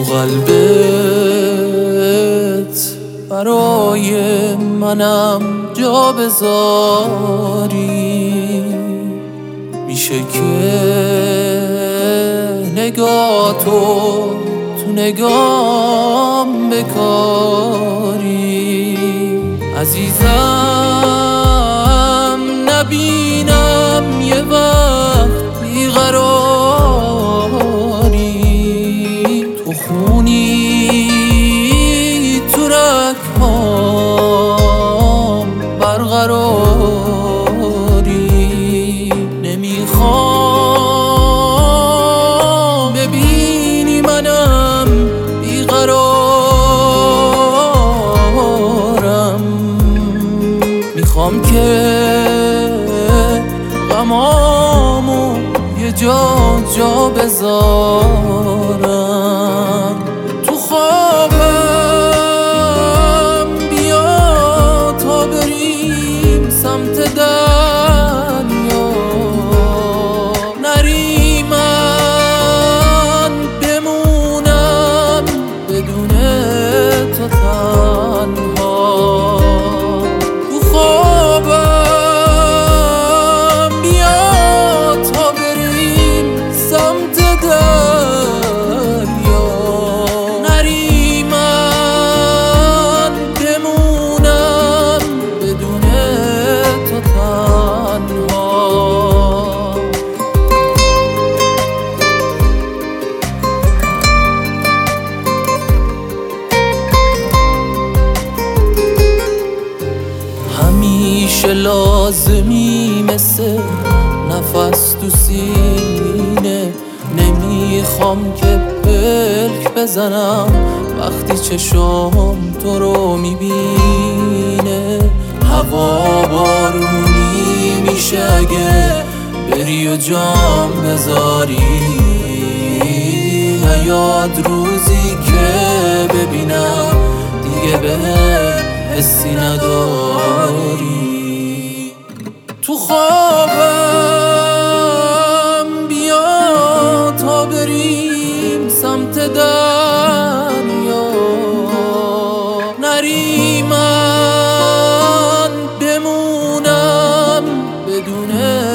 قلبت برای منم جا بذاری، میشه که نگاه تو نگام بکاری. عزیزم نبینم یه وقت بیقراری، تو خونی تو رگهام برقراری. نمیخوام ببینی منم بیقرارم، میخوام که غمامو یه جا بذارم. تو خوابم بیا تا بریم سمت دریا، نری من بمونم بدون تو تنها. تو خوابم بیا تا بریم سمت دریا، نری من بمونم بدون تو تنها. همیشه لازمی مثل نفس تو سینه، نمیخوام که پلک بزنم وقتی چشم تو رو میبینه. هوا بارونی میشه اگه بری و جام بذاری، نیاد روزی که ببینم دیگه به حسی نداری. تو خوابم بیا تا بریم سمت دریا، نری من بمونم بدون